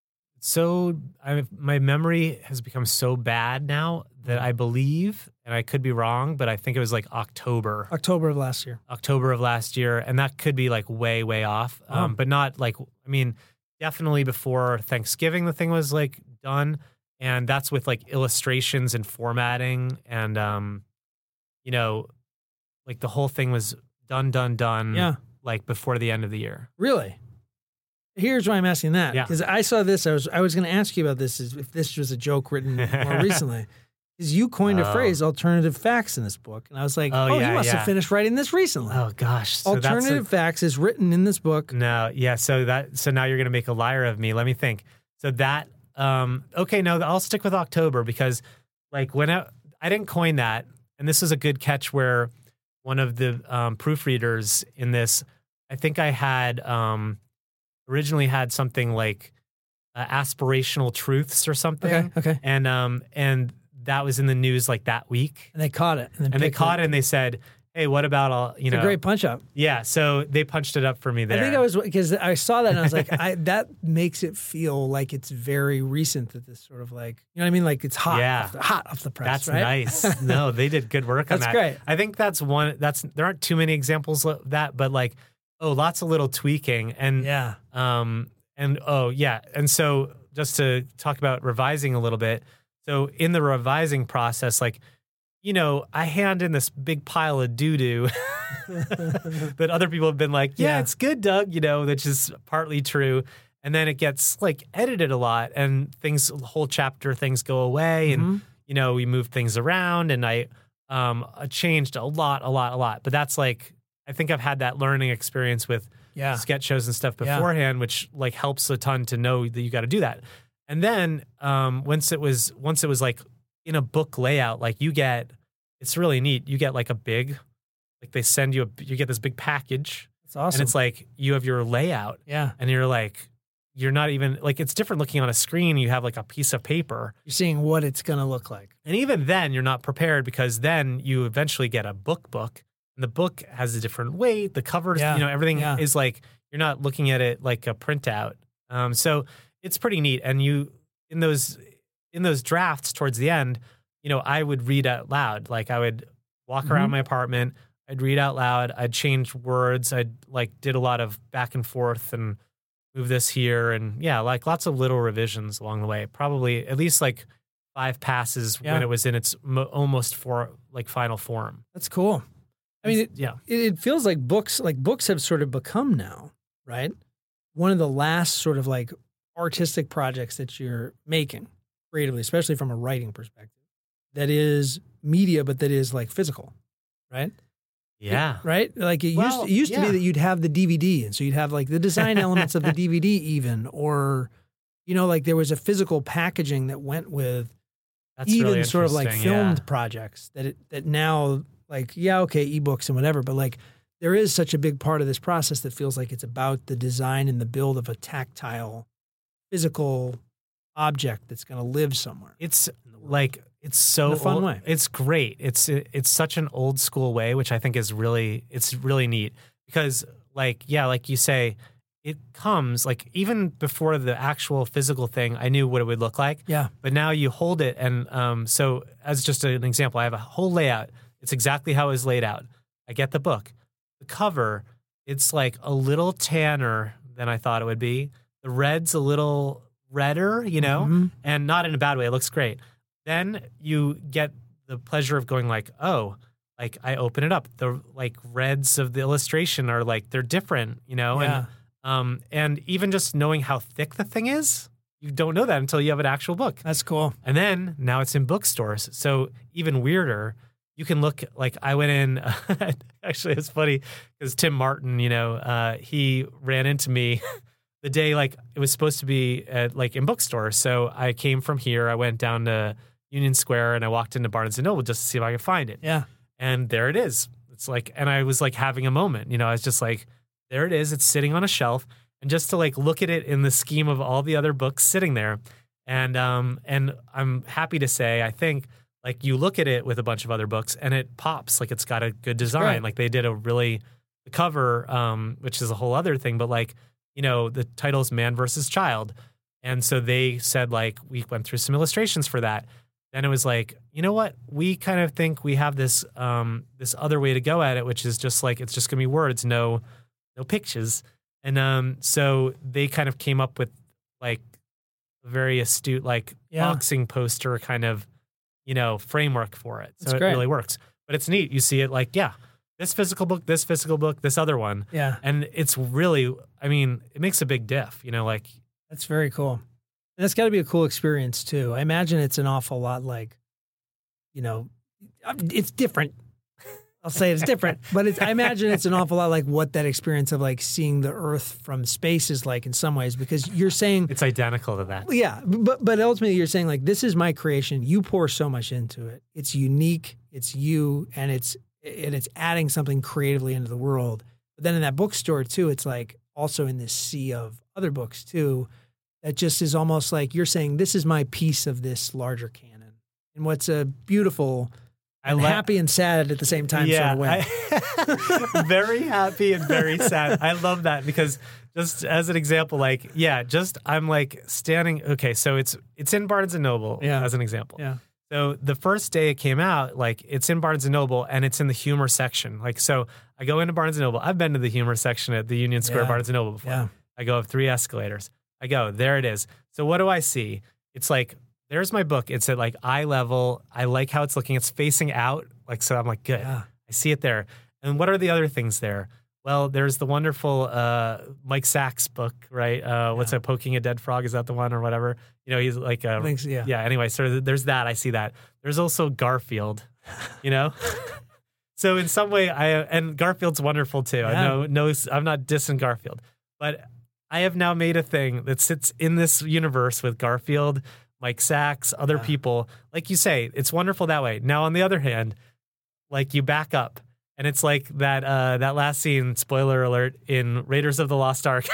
so I, my memory has become so bad now that I believe, and I could be wrong, but I think it was like October, October of last year. October of last year, and that could be like way, way off. Um, Oh. but not like, I mean, definitely before Thanksgiving, the thing was like done, and that's with like illustrations and formatting, and um, you know, like the whole thing was done, done, done. Yeah. Like before the end of the year. Really? Here's why I'm asking that. Yeah. Because I saw this. I was I was going to ask you about this, is if this was a joke written more recently. Because you coined a Oh. phrase, alternative facts, in this book. And I was like, Oh, oh, yeah, you must yeah. have finished writing this recently. Oh gosh. So that's a- alternative facts is written in this book. No, yeah. So that so now you're gonna make a liar of me. Let me think. So that um okay, no, I'll stick with October because like when I, I didn't coin that, and this was a good catch where one of the um, proofreaders in this, I think I had um originally had something like uh, aspirational truths or something. Okay, okay. And um and that was in the news like that week. And they caught it. And, then And they picked caught it and they said, hey, what about all, you It's know, a great punch up. yeah. So they punched it up for me there. I think I was, because I saw that and I was like, I, that makes it feel like it's very recent that this sort of like, you know what I mean? Like it's hot, Yeah. off the, hot off the press, That's right? nice. No, they did good work on That's that. great. I think that's one, that's, there aren't too many examples of that, but like, oh, lots of little tweaking and, Yeah. um, and oh yeah. And so just to talk about revising a little bit. So in the revising process, like, you know, I hand in this big pile of doo-doo that other people have been like, yeah, Yeah. it's good, Doug, you know, that's just partly true. And then it gets like edited a lot and things, the whole chapter things go away and, Mhm. you know, we move things around and I um, changed a lot, a lot, a lot. But that's like, I think I've had that learning experience with Yeah. sketch shows and stuff Yeah. beforehand, which like helps a ton to know that you got to do that. And then um, once it was, once it was like in a book layout, like you get, it's really neat. You get like a big, like they send you a, you get this big package It's awesome. and it's like you have your layout yeah. and you're like, you're not even like, it's different looking on a screen. You have like a piece of paper. You're seeing what it's going to look like. And even then you're not prepared because then you eventually get a book book and the book has a different weight. The covers, Yeah. you know, everything Yeah. is like, you're not looking at it like a printout. Um, so it's pretty neat. And you, in those, in those drafts towards the end, you know, I would read out loud. Like I would walk around Mhm. my apartment. I'd read out loud. I'd change words. I'd like did a lot of back and forth and move this here. And yeah, like lots of little revisions along the way. Probably at least like five passes Yeah. when it was in its mo- almost for like final form. That's cool. I mean, it, yeah. it, it feels like books, like books have sort of become now, right? One of the last sort of like artistic projects that you're making creatively, especially from a writing perspective, that is media, but that is like physical, right? Yeah. Right? Like it Well, used, it used to yeah. be that you'd have the D V D. And so you'd have like the design elements of the D V D even, or, you know, like there was a physical packaging that went with That's even really sort of like interesting, filmed yeah. projects that it, that now like, yeah, okay, ebooks and whatever, but like there is such a big part of this process that feels like it's about the design and the build of a tactile, physical object that's going to live somewhere. It's like it's so In a fun old- way. It's great. It's it's such an old school way, which I think is really it's really neat because like yeah, like you say, it comes like even before the actual physical thing, I knew what it would look like. Yeah. But now you hold it, and um, so as just an example, I have a whole layout. It's exactly how it was laid out. I get the book, the cover. It's like a little tanner than I thought it would be. The red's a little redder, you know, Mhm. and not in a bad way. It looks great. Then you get the pleasure of going like, oh, like I open it up. The like reds of the illustration are like they're different, you know, Yeah. and um, and even just knowing how thick the thing is, you don't know that until you have an actual book. That's cool. And then now it's in bookstores. So even weirder, you can look like I went in. Actually, it's funny because Tim Martin, you know, uh, he ran into me the day like it was supposed to be at, like in bookstores. So I came from here. I went down to Union Square and I walked into Barnes and Noble just to see if I could find it. Yeah. And there it is. It's like, and I was like having a moment. You know, I was just like, there it is. It's sitting on a shelf. And just to like look at it in the scheme of all the other books sitting there. And um and I'm happy to say, I think like you look at it with a bunch of other books and it pops like it's got a good design. Right. Like they did a really the cover, um, which is a whole other thing, but like, you know, the title's Man versus Child. And so they said, like, we went through some illustrations for that. Then it was like, you know what? We kind of think we have this um, this other way to go at it, which is just like, it's just going to be words, no no pictures. And um, so they kind of came up with like a very astute, like Yeah. boxing poster kind of, you know, framework for it. So That's it great. really works. But it's neat. You see it like, yeah, this physical book, this physical book, this other one. Yeah. And it's really, I mean, it makes a big diff, you know, like, That's very cool. And that's got to be a cool experience too. I imagine it's an awful lot like, you know, it's different. I'll say it's different, but it's, I imagine it's an awful lot like what that experience of like seeing the Earth from space is like in some ways, because you're saying, it's identical to that. yeah, but but ultimately you're saying like, this is my creation. You pour so much into it. It's unique. It's you, and it's and it's adding something creatively into the world. But then in that bookstore too, it's like also in this sea of other books too. That just is almost like you're saying, this is my piece of this larger canon. And what's a beautiful, and I le- happy and sad at the same time yeah, sort of way. I, very happy and very sad. I love that because just as an example, like, yeah, just I'm like standing. Okay, so it's it's in Barnes and Noble Yeah. as an example. Yeah. So the first day it came out, like it's in Barnes and Noble and it's in the humor section. Like, so I go into Barnes and Noble. I've been to the humor section at the Union Square Yeah. Barnes and Noble before. Yeah. I go up three escalators. I go, there it is. So what do I see? It's like, there's my book. It's at like eye level. I like how it's looking. It's facing out. Like, so I'm like, good. Yeah. I see it there. And what are the other things there? Well, there's the wonderful uh, Mike Sachs book, right? Uh, what's Yeah. that? Poking a Dead Frog? Is that the one or whatever? You know, he's like, a, I think so, yeah. yeah. Anyway, so there's that. I see that. There's also Garfield, you know? So in some way, I, and Garfield's wonderful too. I Yeah. know, no, I'm not dissing Garfield, but I have now made a thing that sits in this universe with Garfield, Mike Sachs, other Yeah. people. Like you say, it's wonderful that way. Now, on the other hand, like you back up, and it's like that uh, that last scene, spoiler alert, in Raiders of the Lost Ark,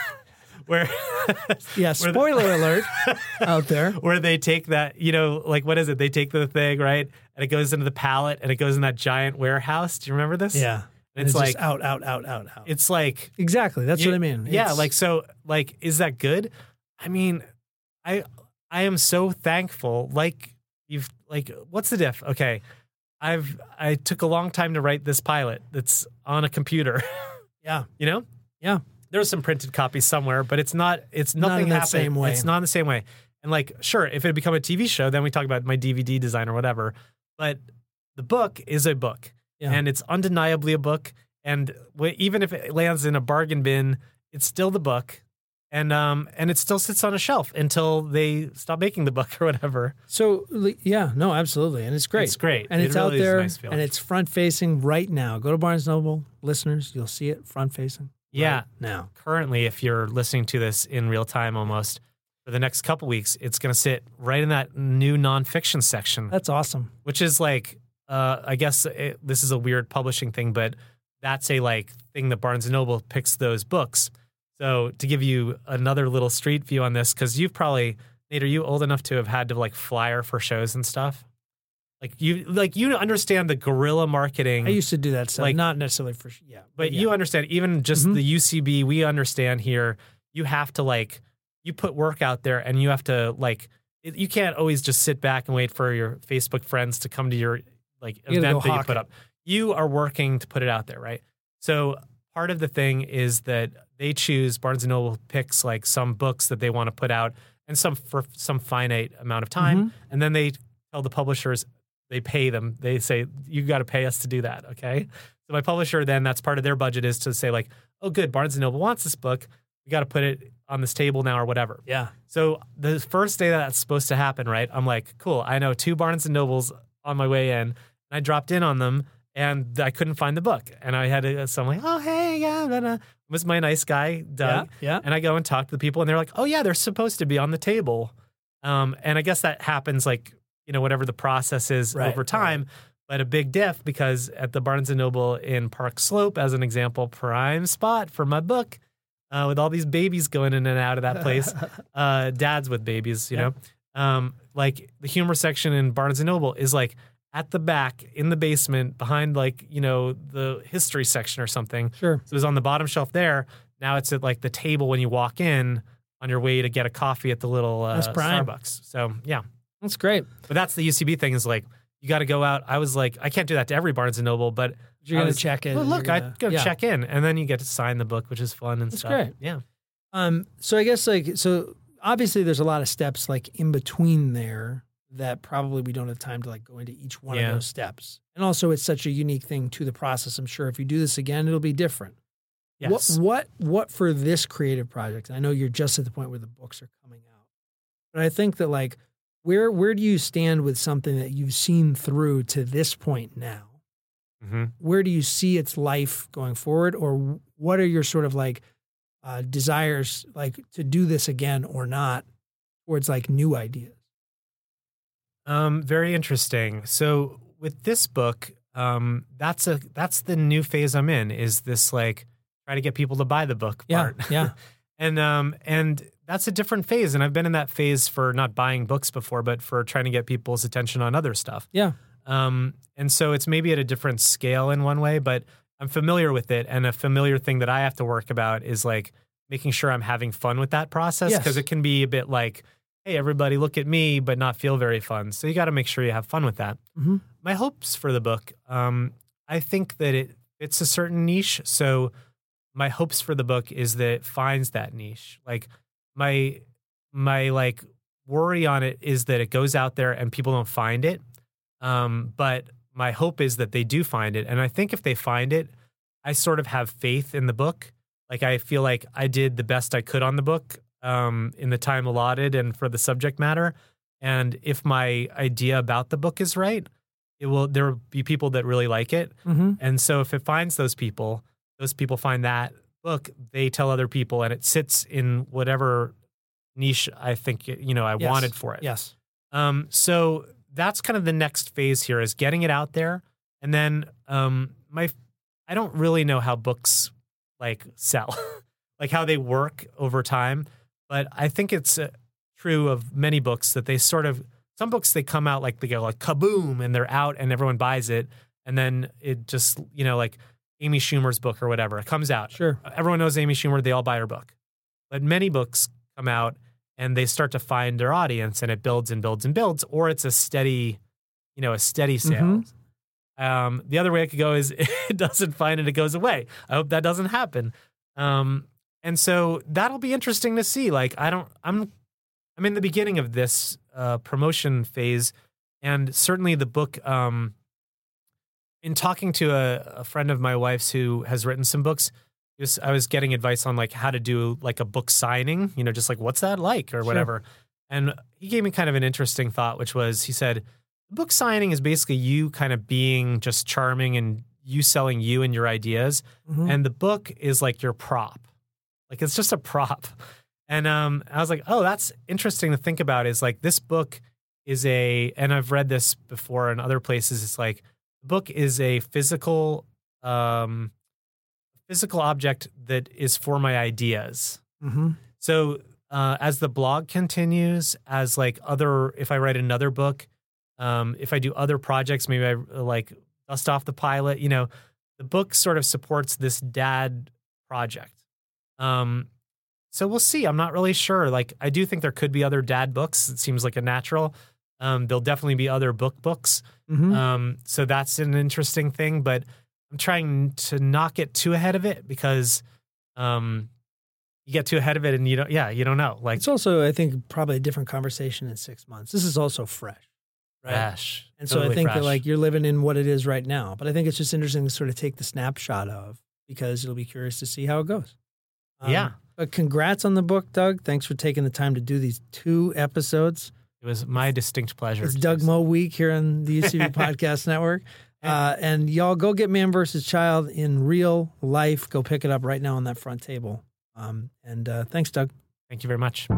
where Yeah, spoiler alert out there. where they take that, you know, like what is it? They take the thing, right, and it goes into the pallet, and it goes in that giant warehouse. Do you remember this? Yeah. And it's, just like out, out, out, out, out. it's like Exactly. That's you- what I mean. Yeah, It's- like so, like is that good? I mean, I I am so thankful. Like you've like, what's the diff? Okay, I've I took a long time to write this pilot that's on a computer. yeah, You know, yeah. there's some printed copies somewhere, but it's not. It's Not nothing in that happened. same way. It's not in the same way. And like, sure, if it had become a T V show, then we talk about my D V D design or whatever. But the book is a book, Yeah. and it's undeniably a book. And w- even if it lands in a bargain bin, it's still the book, and um, and it still sits on a shelf until they stop making the book or whatever. So li- yeah, no, absolutely, and it's great. It's great. and It it's really out is a there, nice feeling. and it's front facing right now. Go to Barnes and Noble, listeners, you'll see it front facing. Yeah. right now. Currently, if you're listening to this in real time, almost for the next couple weeks, it's going to sit right in that new nonfiction section. That's awesome. Which is like, uh, I guess it, this is a weird publishing thing, but that's a like thing that Barnes and Noble picks those books. So to give you another little street view on this, because you've probably, Nate, are you old enough to have had to like flyer for shows and stuff? Like you, like you understand the guerrilla marketing. I used to do that stuff, Like- not necessarily for yeah, But yeah. you understand, even just Mhm. the U C B, we understand here, you have to like, you put work out there and you have to like, it, you can't always just sit back and wait for your Facebook friends to come to your like You gotta event go that you hawk put it. up. You are working to put it out there, right? So part of the thing is that they choose, Barnes and Noble picks like some books that they want to put out and some for some finite amount of time. Mm-hmm. And then they tell the publishers, they pay them. They say, you got to pay us to do that. Okay. So my publisher, then that's part of their budget is to say like, oh, good, Barnes and Noble wants this book. We got to put it on this table now or whatever. yeah, So the first day that that's supposed to happen, right? I'm like, cool. I know two Barnes and Nobles on my way in. And I dropped in on them and I couldn't find the book. And I had to, so I'm like, oh, hey, yeah, blah, blah. It was my nice guy, Doug. yeah, yeah. And I go and talk to the people and they're like, oh, yeah, they're supposed to be on the table. Um, and I guess that happens like, you know, whatever the process is Right, over time. But a big diff because at the Barnes and Noble in Park Slope, as an example, prime spot for my book, uh, with all these babies going in and out of that place, uh, dads with babies, you Yeah. know, um, like the humor section in Barnes and Noble is like at the back in the basement behind like, you know, the history section or something. Sure. So it was on the bottom shelf there. Now it's at like the table when you walk in on your way to get a coffee at the little uh, Starbucks. So yeah, that's great. But that's the U C B thing is like, you got to go out. I was like, I can't do that to every Barnes and Noble, but you're going to check in. Well, look, gonna, I go yeah. check in, and then you get to sign the book, which is fun and That's stuff. great. Yeah. Um. So I guess like so obviously there's a lot of steps like in between there that probably we don't have time to like go into each one yeah. of those steps. And also it's such a unique thing to the process. I'm sure if you do this again, it'll be different. Yes. What what what for this creative project? I know you're just at the point where the books are coming out, but I think that like where where do you stand with something that you've seen through to this point now? Mm-hmm. Where do you see its life going forward, or what are your sort of like uh, desires, like to do this again or not, towards like new ideas? Um, very interesting. So with this book, um, that's a that's the new phase I'm in. Is this like try to get people to buy the book Yeah, part? yeah. and um, and that's a different phase. And I've been in that phase for not buying books before, but for trying to get people's attention on other stuff. Yeah. Um, and so it's maybe at a different scale in one way, but I'm familiar with it. And a familiar thing that I have to work about is like making sure I'm having fun with that process. Yes. Because it can be a bit like, hey, everybody look at me, but not feel very fun. So you got to make sure you have fun with that. Mm-hmm. My hopes for the book, um, I think that it fits a certain niche. So my hopes for the book is that it finds that niche. Like my, my like worry on it is that it goes out there and people don't find it. Um, but my hope is that they do find it. And I think if they find it, I sort of have faith in the book. Like I feel like I did the best I could on the book um, in the time allotted and for the subject matter. And if my idea about the book is right, it will, there will be people that really like it. Mm-hmm. And so if it finds those people, those people find that book, they tell other people, and it sits in whatever niche I think, you know, I Yes. wanted for it. Yes. Um, so that's kind of the next phase here is getting it out there. And then um, my, I don't really know how books like sell, like how they work over time. But I think it's uh, true of many books that they sort of, some books, they come out like they go like kaboom and they're out and everyone buys it. And then it just, you know, like Amy Schumer's book or whatever, it comes out. Sure. Everyone knows Amy Schumer. They all buy her book. But many books come out and they start to find their audience and it builds and builds and builds, or it's a steady, you know, a steady sale. Mm-hmm. Um, the other way it could go is it doesn't find it, it goes away. I hope that doesn't happen. Um, and so that'll be interesting to see. Like, I don't, I'm, I'm in the beginning of this uh, promotion phase, and certainly the book, um, in talking to a, a friend of my wife's who has written some books, just, I was getting advice on like how to do like a book signing, you know, just like, what's that like or whatever. Sure. And he gave me kind of an interesting thought, which was, he said, book signing is basically you kind of being just charming and you selling you and your ideas. Mm-hmm. And the book is like your prop. Like it's just a prop. And um, I was like, oh, that's interesting to think about, is like this book is a, and I've read this before in other places, it's like the book is a physical, um, physical object that is for my ideas. Mm-hmm. So uh, as the blog continues, as like other, if I write another book, um, if I do other projects, maybe I like dust off the pilot, you know, the book sort of supports this dad project. Um, so we'll see. I'm not really sure. Like, I do think there could be other dad books. It seems like a natural. Um, there'll definitely be other book books. Mm-hmm. Um, so that's an interesting thing, but I'm trying to not get too ahead of it because, um, you get too ahead of it and you don't, yeah, you don't know. Like, it's also, I think, probably a different conversation in six months. This is also fresh. Right? Fresh. And totally so I think fresh. that like you're living in what it is right now. But I think it's just interesting to sort of take the snapshot of, because you'll be curious to see how it goes. Um, yeah. But congrats on the book, Doug. Thanks for taking the time to do these two episodes. It was my distinct pleasure. It's Doug Moe Week here on the U C B Podcast Network. Uh, and y'all go get Man versus Child in real life. Go pick it up right now on that front table. Um, and uh, thanks, Doug. Thank you very much.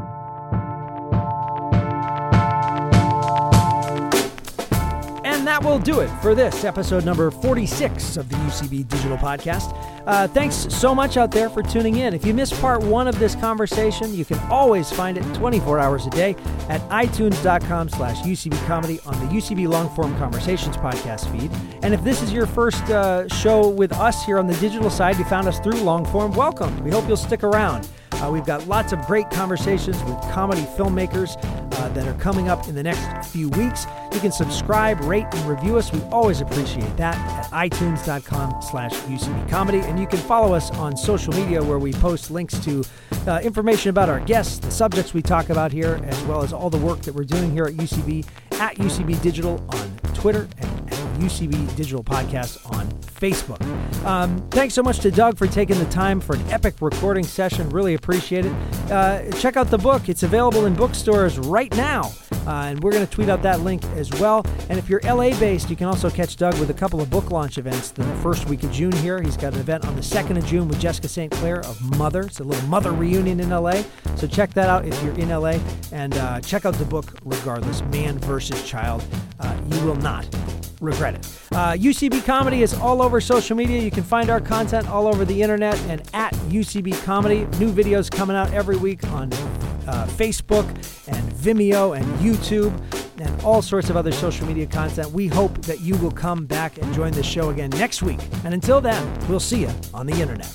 And that will do it for this episode number forty-six of the U C B Digital Podcast. Uh, thanks so much out there for tuning in. If you missed part one of this conversation, you can always find it twenty-four hours a day at itunes.com slash UCB Comedy on the U C B Longform Conversations podcast feed. And if this is your first uh, show with us here on the digital side, you found us through Longform, welcome. We hope you'll stick around. Uh, we've got lots of great conversations with comedy filmmakers uh, that are coming up in the next few weeks. You can subscribe, rate, and review us. We always appreciate that at itunes.com slash UCB Comedy. And you can follow us on social media where we post links to uh, information about our guests, the subjects we talk about here, as well as all the work that we're doing here at U C B, at U C B Digital on Twitter and at U C B Digital Podcast on Facebook. Um, thanks so much to Doug for taking the time for an epic recording session. Really appreciate it. Uh, check out the book. It's available in bookstores right now. Uh, and we're going to tweet out that link as well. And if you're L A-based, you can also catch Doug with a couple of book launch events the first week of June here. He's got an event on the second of June with Jessica Saint Clair of Mother. It's a little Mother reunion in L A. So check that out if you're in L A. And uh, check out the book regardless, Man versus Child. Uh, you will not regret it. Uh, U C B Comedy is all over social media. You can find our content all over the internet and at U C B Comedy. New videos coming out every week on uh, Facebook and Vimeo and YouTube and all sorts of other social media content. We hope that you will come back and join the show again next week. And until then, we'll see you on the internet.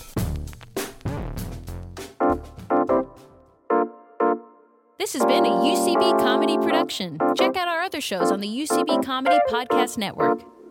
This has been a U C B Comedy production. Check out our other shows on the U C B Comedy Podcast Network.